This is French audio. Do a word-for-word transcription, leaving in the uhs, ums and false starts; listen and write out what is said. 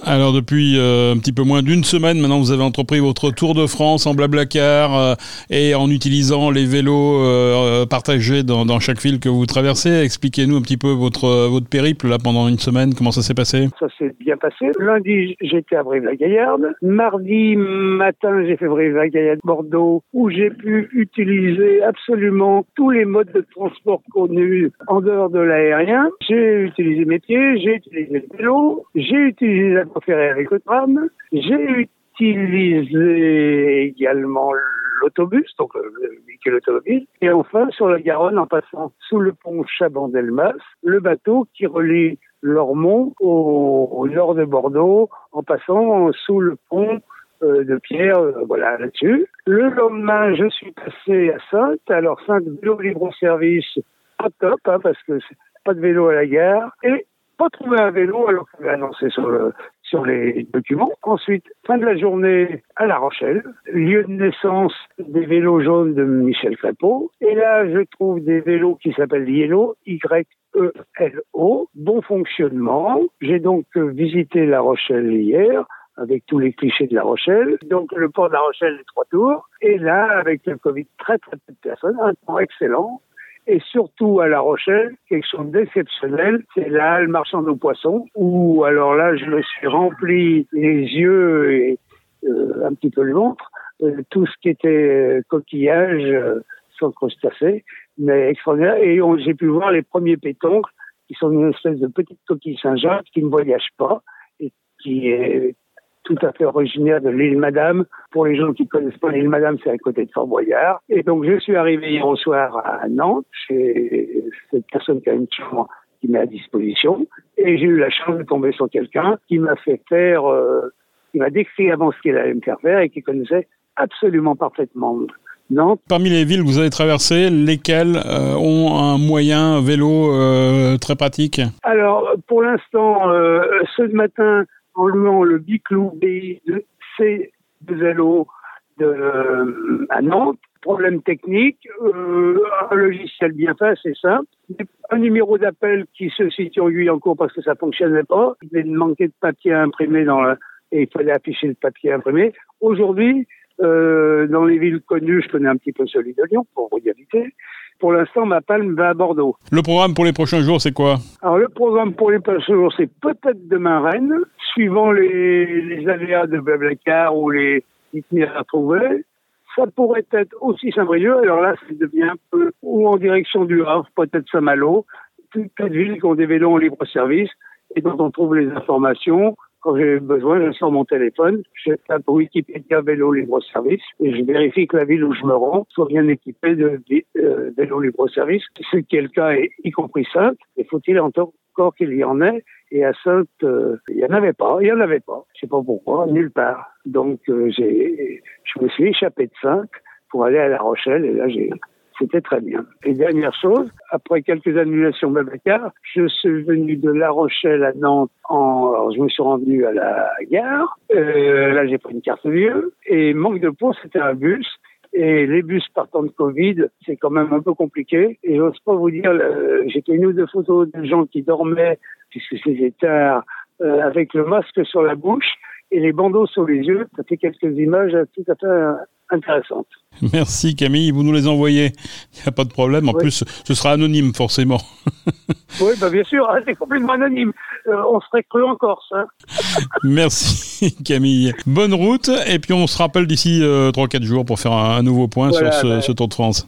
Alors depuis euh, un petit peu moins d'une semaine, maintenant vous avez entrepris votre tour de France en Blablacar euh, et en utilisant les vélos euh, partagés dans, dans chaque ville que vous traversez. Expliquez-nous un petit peu votre, votre périple là pendant une semaine, comment ça s'est passé? Ça s'est bien passé. Lundi, j'étais à Brive-la-Gaillarde. Mardi matin, j'ai fait Brive-la-Gaillarde-Bordeaux où j'ai pu utiliser absolument tous les modes de transport connus en dehors de l'aérien. J'ai utilisé mes pieds, j'ai utilisé le vélo, j'ai utilisé la voie ferrée avec le tram, j'ai utilisé également l'autobus, donc le véhicule automobile, et enfin sur la Garonne en passant sous le pont Chaban-Delmas, le bateau qui relie Lormont au, au nord de Bordeaux en passant sous le pont euh, de Pierre, euh, voilà là-dessus. Le lendemain, je suis passé à Saintes, alors Saintes, vélo libre-service, pas top, hein, parce que c'est pas de vélo à la gare, et pas trouvé un vélo alors que j'avais annoncé sur le sur les documents. Ensuite, fin de la journée à La Rochelle, lieu de naissance des vélos jaunes de Michel Crépeau. Et là, je trouve des vélos qui s'appellent Yellow, Y E L O, bon fonctionnement. J'ai donc visité La Rochelle hier, avec tous les clichés de La Rochelle. Donc, le port de La Rochelle, les trois tours. Et là, avec le Covid, très très peu de personnes, un temps excellent. Et surtout à La Rochelle, quelque chose d'exceptionnel, c'est la halle marchande aux poissons, où alors là, je me suis rempli les yeux et euh, un petit peu le ventre, euh, tout ce qui était coquillage, euh, sans crustacés, mais extraordinaire. Et on, j'ai pu voir les premiers pétoncles, qui sont une espèce de petite coquille Saint-Jacques qui ne voyage pas et qui est tout à fait originaire de l'île Madame. Pour les gens qui ne connaissent pas l'île Madame, c'est à côté de Fort-Boyard. Et donc, je suis arrivé hier au soir à Nantes, chez cette personne qui a une chambre qui met à disposition. Et j'ai eu la chance de tomber sur quelqu'un qui m'a fait faire, euh, qui m'a décrit avant ce qu'il allait me faire faire et qui connaissait absolument parfaitement Nantes. Parmi les villes que vous avez traversées, lesquelles euh, ont un moyen vélo euh, très pratique? Alors, pour l'instant, euh, ce matin, en louant le Biclou B C de vélo de, euh, à Nantes. Problème technique, euh, un logiciel bien fait, c'est simple. Un numéro d'appel qui se situe en Guyancourt parce que ça fonctionnait pas. Il avait manqué de papier imprimé dans le, et il fallait afficher le papier imprimé. Aujourd'hui, euh, dans les villes connues, je connais un petit peu celui de Lyon pour y habiter. Pour l'instant, ma palme va à Bordeaux. Le programme pour les prochains jours, c'est quoi? Alors, le programme pour les prochains jours, c'est peut-être demain Rennes, suivant les, les aléas de Blablacar ou les itinéraires à trouver. Ça pourrait être aussi Saint-Brieuc. Alors là, ça devient un peu ou en direction du Havre, peut-être Saint-Malo. Toutes les villes qui ont des vélos en libre-service et dont on trouve les informations. Quand j'ai besoin, je sors mon téléphone, je tape Wikipédia vélo libre-service et je vérifie que la ville où je me rends soit bien équipée de euh, vélo libre-service. Ce qui est le cas, y compris Saintes. Et faut-il encore qu'il y en ait. Et à Saintes, euh, il n'y en avait pas. Il n'y en avait pas. Je sais pas pourquoi, nulle part. Donc, euh, j'ai, je me suis échappé de Saintes pour aller à La Rochelle et là, j'ai... C'était très bien. Et dernière chose, après quelques annulations Blablacar, je suis venu de La Rochelle à Nantes. En, alors je me suis rendu à la gare. Euh, là, j'ai pris une carte vieux. Et manque de peau, c'était un bus. Et les bus partant de Covid, c'est quand même un peu compliqué. Et j'ose pas vous dire, euh, j'ai fait une ou deux photos de gens qui dormaient, puisque c'était tard, euh, avec le masque sur la bouche et les bandeaux sur les yeux. Ça fait quelques images tout à fait euh, intéressantes. Merci Camille, vous nous les envoyez, il n'y a pas de problème, en oui. Plus ce sera anonyme forcément. Oui, bah bien sûr, c'est complètement anonyme, euh, on serait cru en Corse. Hein. Merci Camille, bonne route et puis on se rappelle d'ici euh, trois quatre jours pour faire un, un nouveau point voilà, sur ce, bah, ce Tour de France.